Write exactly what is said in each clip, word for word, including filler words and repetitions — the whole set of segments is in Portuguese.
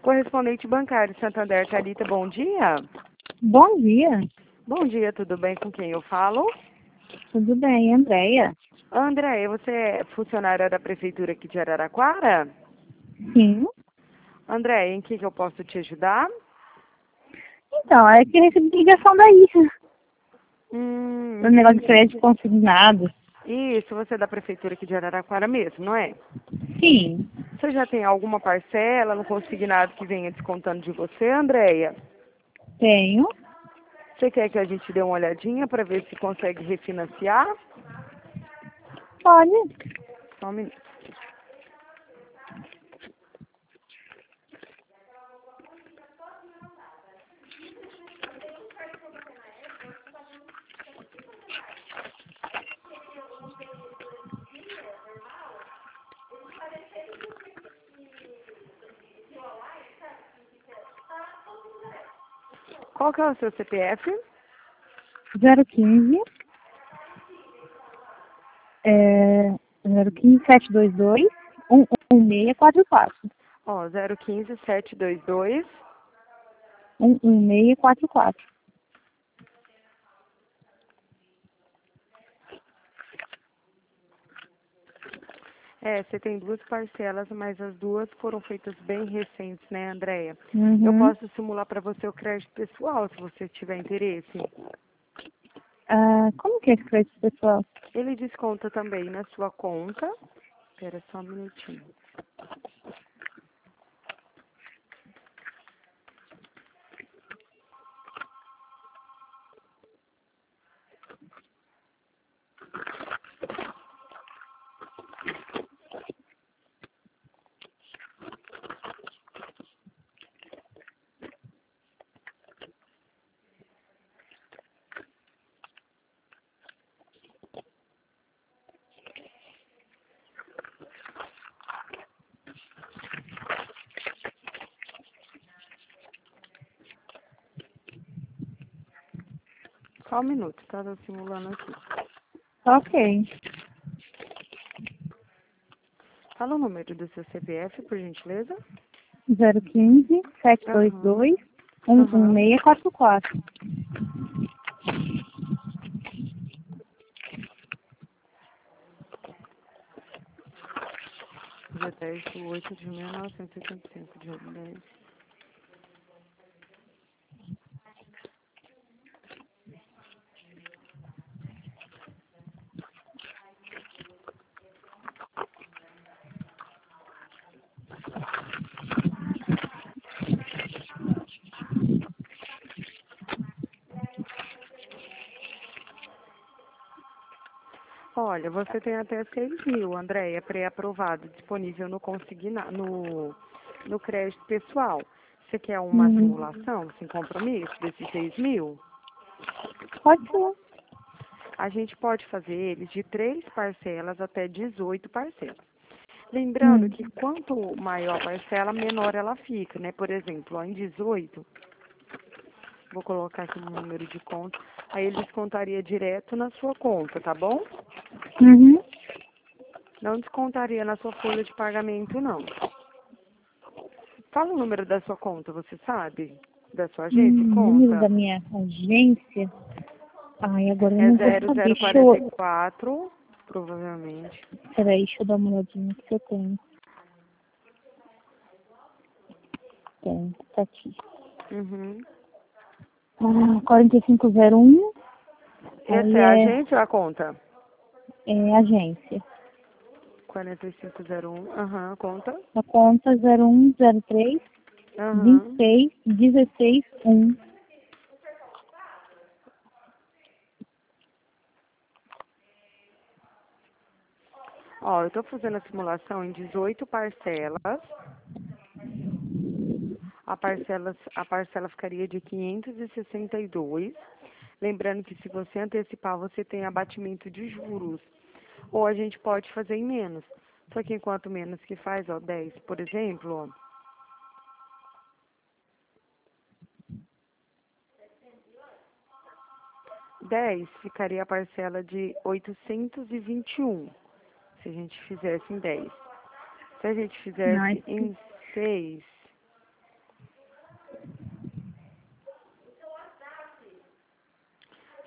Correspondente bancário Santander, Thalita, bom dia. Bom dia. Bom dia, tudo bem? Com quem eu falo? Tudo bem, Andréia? André, você é funcionária da prefeitura aqui de Araraquara? Sim. André, em que, que eu posso te ajudar? Então, é que recebi ligação daí. Hum, O negócio de entendi. crédito consignado. Isso, você é da prefeitura aqui de Araraquara mesmo, não é? Sim. Você já tem alguma parcela no consignado que venha descontando de você, Andréia? Tenho. Você quer que a gente dê uma olhadinha para ver se consegue refinanciar? Pode. Só um minuto. Qual que é o seu C P F? zero quinze. É, zero quinze, sete dois dois, um um seis quatro quatro. Ó, zero quinze, sete dois dois. um um seis quatro quatro. É, você tem duas parcelas, mas as duas foram feitas bem recentes, né, Andréia? Eu Uhum. posso simular para você o crédito pessoal, se você tiver interesse. Ah, como que é esse crédito pessoal? Ele desconta também na sua conta. Espera só um minutinho. Só um minuto, tá? Tô simulando aqui. Ok. Fala o número do seu C P F, por gentileza. zero quinze, sete dois Aham. dois, um um Aham. seis quatro quatro. Dia dez de oito de mil novecentos e oitenta e cinco. Dia dez. Olha, você tem até seis mil, Andréia, pré-aprovado, disponível no consigna, no, no crédito pessoal. Você quer uma Uhum. simulação sem compromisso desses seis mil? Pode ser. A gente pode fazer eles de três parcelas até dezoito parcelas. Lembrando Hum. que quanto maior a parcela, menor ela fica, né? Por exemplo, ó, em dezoito, vou colocar aqui no número de conta, aí ele descontaria direto na sua conta, tá bom? Uhum. Não descontaria na sua folha de pagamento, não. Fala o número da sua conta, você sabe? Da sua agência e Hum, número conta? da minha agência. Ai, agora eu É não vou zero saber. zero Deixa quarenta e eu. quatro, provavelmente. Peraí, deixa eu dar uma olhadinha que eu tenho. Tem, tá aqui. Uhum. Ah, quatro cinco zero um. Essa Aí é a é, agência ou a conta? é agência. quarenta e cinco zero um, aham, conta. A conta zero um zero três, vinte e Aham. seis, dezesseis, um. Ó, eu tô fazendo a simulação em dezoito parcelas. A parcela, a parcela ficaria de quinhentos e sessenta e dois. Lembrando que se você antecipar, você tem abatimento de juros. Ou a gente pode fazer em menos. Só que enquanto menos que faz, ó, dez, por exemplo, ó, dez ficaria a parcela de oitocentos e vinte e um, se a gente fizesse em dez. Se a gente Não, fizesse esse, em seis,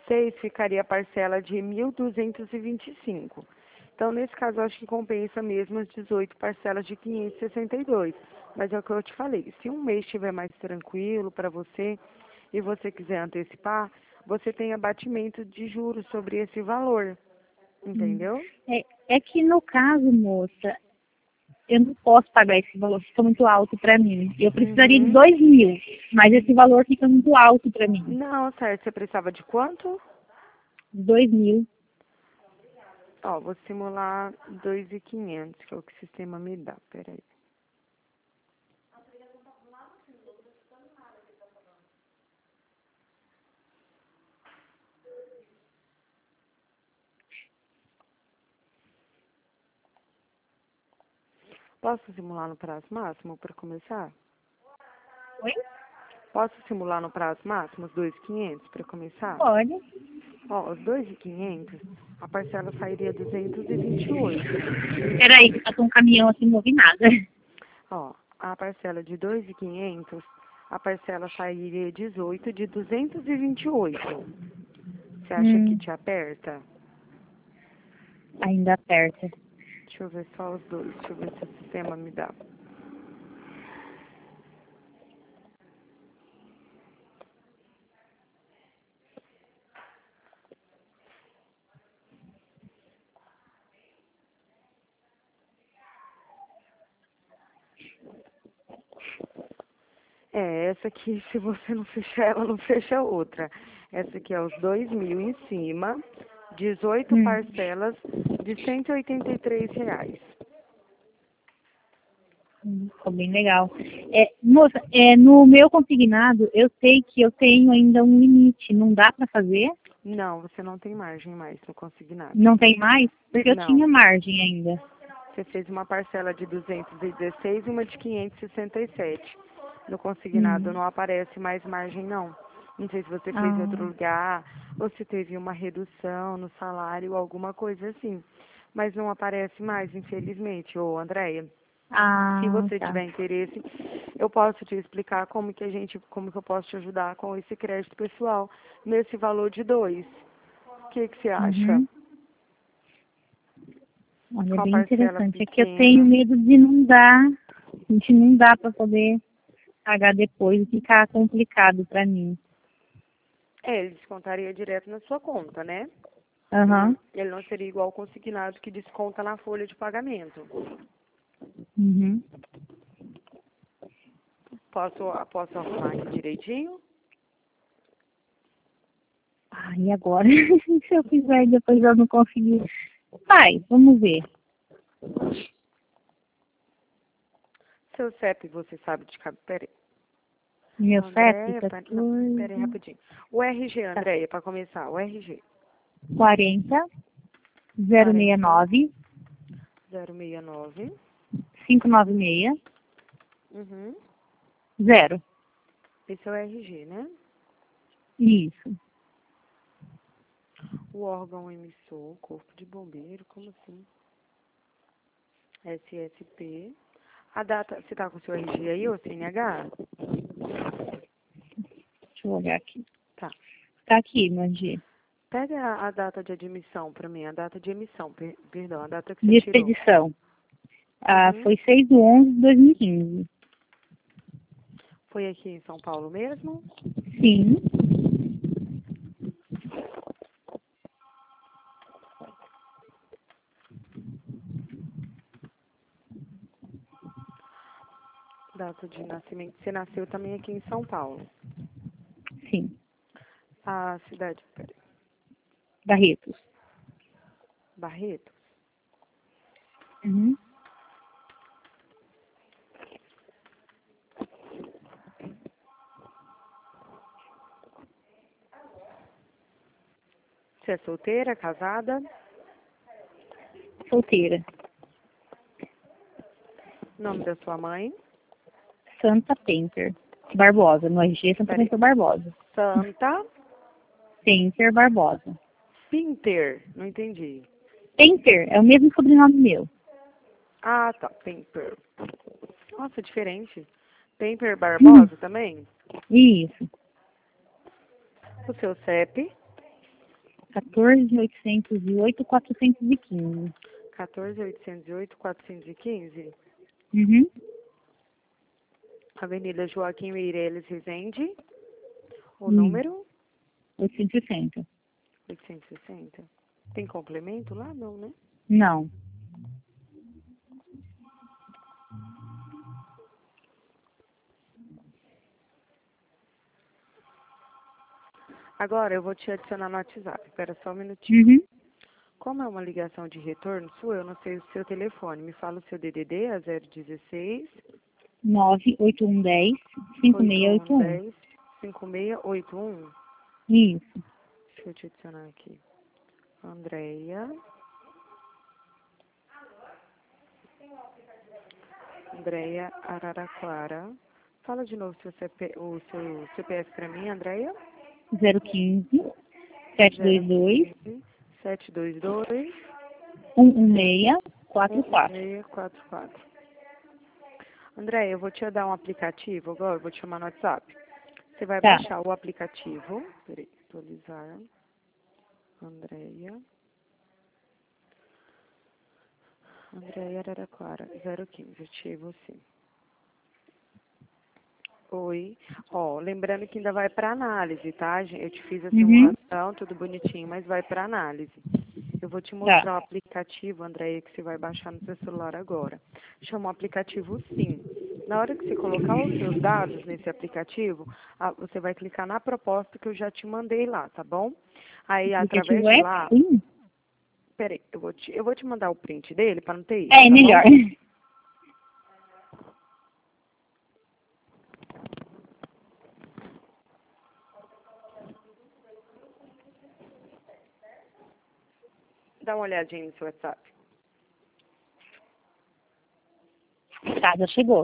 seis, ficaria a parcela de mil duzentos e vinte e cinco. Então, nesse caso, eu acho que compensa mesmo as dezoito parcelas de quinhentos e sessenta e dois. Mas é o que eu te falei, se um mês estiver mais tranquilo para você e você quiser antecipar, você tem abatimento de juros sobre esse valor, Hum. entendeu? É, é que no caso, moça, eu não posso pagar esse valor, fica muito alto para mim. Eu precisaria de Uhum. dois mil, mas esse valor fica muito alto para mim. Não, certo. Você precisava de quanto? Dois mil. Ó, vou simular dois mil e quinhentos, que é o que o sistema me dá. Peraí. Posso simular no prazo máximo para começar? Oi? Posso simular no prazo máximo os dois mil e quinhentos para começar? Pode. Ó, os dois mil e quinhentos, a parcela sairia duzentos e vinte e oito. Peraí, que passou um caminhão assim, não ouvi nada. Ó, a parcela de dois mil e quinhentos, a parcela sairia dezoito de duzentos e vinte e oito. Você acha que Hum, te aperta? ainda aperta. Deixa eu ver só os dois, deixa eu ver se o sistema me dá. É, essa aqui, se você não fechar ela, não fecha a outra. Essa aqui é os dois mil em cima, dezoito Hum, parcelas de cento e oitenta e três reais. hum, ficou bem legal. É, moça, é, no meu consignado, eu sei que eu tenho ainda um limite. Não dá para fazer? Não, você não tem margem mais no consignado. Não tem mais? Porque eu Não, tinha margem ainda. você fez uma parcela de duzentos e dezesseis e uma de quinhentos e sessenta e sete. No consignado Hum. não aparece mais margem, não. Não sei se você fez em outro Ah, lugar, ou se teve uma redução no salário, alguma coisa assim. Mas não aparece mais, infelizmente, ô Andréia. Se ah, você tá. tiver interesse, eu posso te explicar como que a gente, como que eu posso te ajudar com esse crédito pessoal nesse valor de dois. O que que você acha? Uhum. Olha, é Com a bem parcela interessante. É que eu tenho pequena. medo de não dar, de não dar para poder pagar depois e ficar complicado para mim. É, ele descontaria direto na sua conta, né? Ele Aham. não, ele não seria igual o consignado que desconta na folha de pagamento. Uhum. Posso, posso arrumar aqui direitinho? Ah, e agora? Se eu fizer e depois eu não conseguir. Vai, vamos ver. Seu C E P, você sabe de cabeça? Peraí. Meu C E P, Andréia, pera- não, peraí quatorze, rapidinho. O R G, tá. Andréia, para começar. O R G. quarenta, zero seis quarenta, nove, zero seis nove. cinco nove seis, Uhum. zero. Esse é o R G, né? Isso. O órgão emissor, corpo de bombeiro, como assim? S S P. A data, você tá com o seu R G aí, ou C N H? Deixa eu olhar aqui. Tá. Tá aqui, Mandir. Pega a, a data de admissão para mim, a data de emissão, per, perdão, a data que você De tirou. expedição. Ah, Uhum. foi seis de onze de dois mil e quinze. Foi aqui em São Paulo mesmo? Sim. Data de nascimento. Você nasceu também aqui em São Paulo. Sim. A cidade, peraí, Barretos. Barreto? Uhum. Você é solteira, casada? Solteira. Nome da sua mãe? Santa Painter Barbosa. No R G, Santa Peraí. Painter Barbosa. Santa Painter Barbosa. Pinter. Não entendi. Painter é o mesmo sobrenome meu. Ah, tá. Pinter. Nossa, diferente. Pemper Hum, Barbosa também? isso. O seu C E P? quatorze, oitocentos e oito, quatrocentos e quinze. quatorze, oitocentos e oito, quatrocentos e quinze. Uhum. Avenida Joaquim Meireles Rezende. O Hum. número? oitocentos e sessenta. oitocentos e sessenta. Tem complemento lá? Não, né? Não. Agora eu vou te adicionar no WhatsApp. Espera só um minutinho. Uhum. Como é uma ligação de retorno sua, eu não sei o seu telefone. Me fala o seu D D D, a zero dezesseis, nove oito um um zero, cinco seis oito um. oito um um zero, cinco seis oito um. Isso. Deixa eu te adicionar aqui. Andréia. Andréia Araraquara. Fala de novo seu C P, o seu C P F para mim, Andréia. zero um cinco, sete dois dois, sete dois dois, um um seis, quatro quatro. um seis quatro quatro. Andréia, eu vou te dar um aplicativo agora, vou te chamar no WhatsApp. Você vai Tá. baixar o aplicativo. Peraí, atualizar. Andréia. Andréia Araraquara, zero um cinco, achei você. Oi. Ó, lembrando que ainda vai para análise, tá? gente? Eu te fiz a Uhum. simulação, tudo bonitinho, mas vai para análise. Eu vou te mostrar Tá. o aplicativo, Andréia, que você vai baixar no seu celular agora. Chama o aplicativo Sim. Na hora que você colocar os seus dados nesse aplicativo, ah, você vai clicar na proposta que eu já te mandei lá, tá bom? Aí, O através aplicativo de é lá... sim. Peraí, eu vou te, eu vou te mandar o print dele para não ter isso, É, tá bom? melhor. Dá uma olhadinha no seu WhatsApp. Tá, já chegou.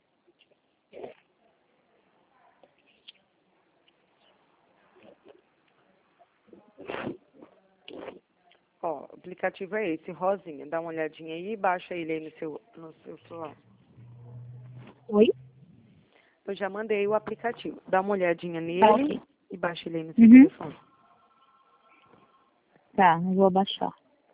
Ó, o aplicativo é esse, rosinha. Dá uma olhadinha aí e baixa ele aí no seu, no seu celular. Oi? Eu já mandei o aplicativo. Dá uma olhadinha Tá, nele ok. e baixa ele aí no seu Uhum. telefone. Tá, eu vou baixar.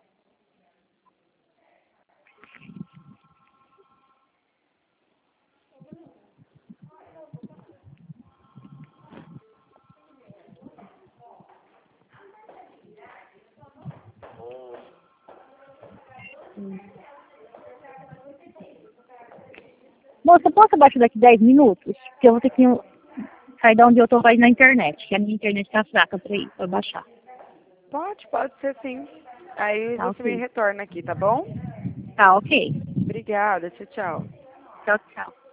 Moça, posso abaixar daqui dez minutos? Porque eu vou ter que sair da onde eu tô pra ir na internet, que a minha internet tá fraca pra ir, pra baixar. Pode, pode ser sim. Aí Tá, você me ok. retorna aqui, tá bom? Tá, ok. Obrigada, tchau, tchau. Tchau, tchau.